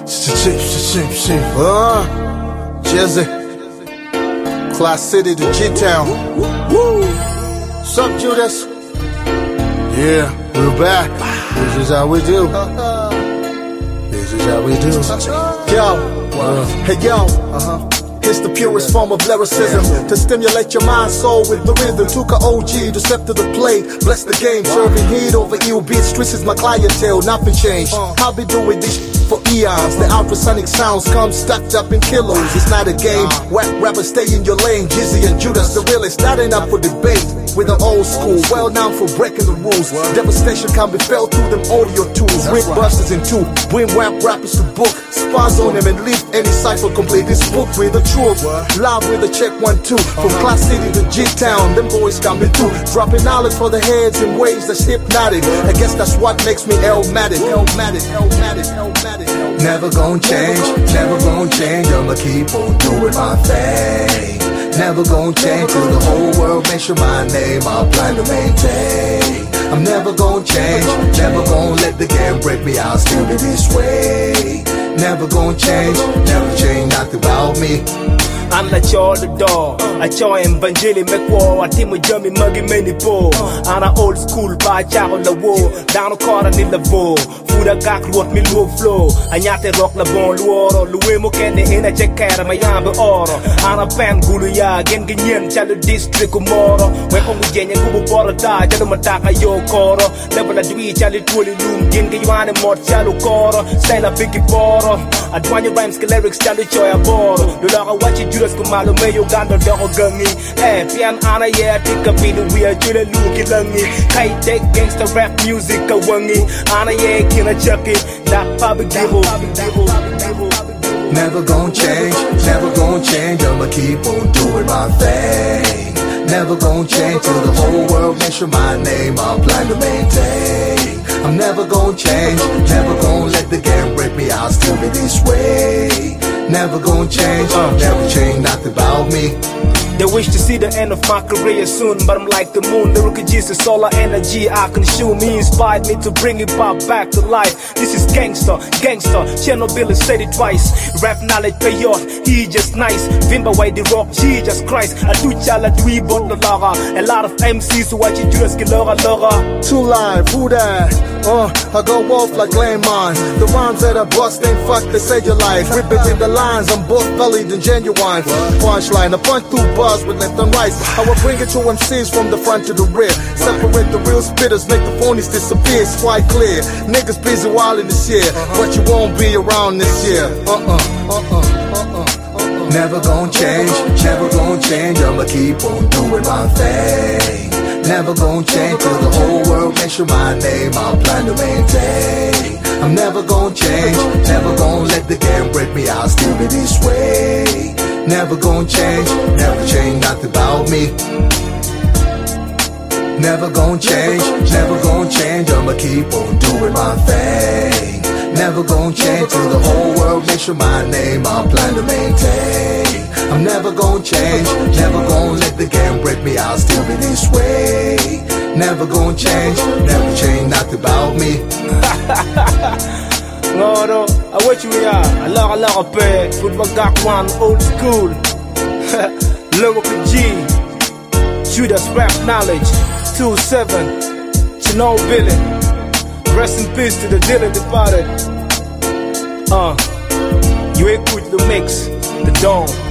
Jersey, Class City to G-Town. Woo! What's up, Judas? Yeah, we're back. This is how we do. This is how we do. Yo, hey yo, it's the purest form of lyricism to stimulate your mind, soul with the rhythm. Took a OG to step to the plate, bless the game, serving heat over ill beats. Streets is my clientele, nothing changed. I'll be doing this for eons. The ultrasonic sounds come stacked up in kilos. It's not a game. Whack rappers stay in your lane. Jizzy and Judas, the realest, not enough for debate. With an old school, well known for breaking the rules. Devastation can be felt through them audio tools. Rip busters in two, bring whack rappers to book. Spaz on them and leave any cipher complete. This book with the truth, live with a check 1, 2. From Class City to G-Town, them boys coming through. Dropping knowledge for the heads in ways that's hypnotic. I guess that's what makes me Elmatic. Never gon' change, never gon' change. I'ma keep on doing my thing. Never gon' change till the whole world mention my name. I plan to maintain. I'm never gon' change, never gon' let the game break me. I'll still be this way. Never gon' change nothing about me. I'm like your the door. I join Banjili Mekwo. I think we jump in muggy many po. I'm an old school by Chapel the War. Down the corner in the vo. Food I got what me low flow. I nyate rock la bon luoro. Luemo kende in a check out of my yambe oro. I'm a pan guluya. Gen Ginyan Chalo district umoro. When come with Jenya Kubu Borota. Jalo Mataka yo koro. Level a dwi Chali Tuli Loom. Gen Gaywane Mort Chalo koro. Style a biggie boro. Adwanya rhymes lyrics Chalo Choya boro. Lulaga watch it. Judas kumalo me Uganda dogo gangi. Pian ana yeah tika binu we are jule luki langi. Kai take gangsta rap music a wangi. Ana yeah kina chucky. That public divo. Never gon' change, never gon' change. I'ma keep on doing my thing. Never gon' change till the whole world mention my name. I plan to maintain. I'm never gon' change, never gon' let the game break me. I'll still be this way. Never gon' change, never change nothing about me. They wish to see the end of my career soon, but I'm like the moon, the rookie Jesus, solar energy I consume. He inspired me to bring hip hop back to life. This is gangster, Chernobyl said it twice. Rap knowledge pay off, he just nice. Vimba white the rock, Jesus Christ. I do chala dwi bot the laga. A lot of MCs who watch it just get loga. Too live, who that? I go off like Layman. The rhymes that I bust ain't fuck, they say your life. Rip it in the lines, I'm both bellied and genuine. Punchline, I punch through bars with left and right. I will bring it to MCs from the front to the rear. Separate the real spitters, make the phonies disappear. It's quite clear. Niggas busy wildin' this year, but you won't be around this year. Never gon' change, never gon' change. I'ma keep on doing my thing. Never gon' change till the whole world mention my name. I plan to maintain. I'm never gon' change, never gon' let the game break me. I'll still be this way. Never gon' change nothing about me. Never gon' change, I'ma keep on doing my thing. Never gon' change till the whole world mention my name. I plan to maintain. I'm never gon' change, never gon' let the game break me. I'll still be this way. Never gon' change nothing about me. Ngoro, I watch you ya. Allah pay. Good for got one old school. Lyrical G. Judas rap knowledge. 2-7. Chernobyl. Rest in peace to the dearly departed. You écoutes the mix, the Dawn.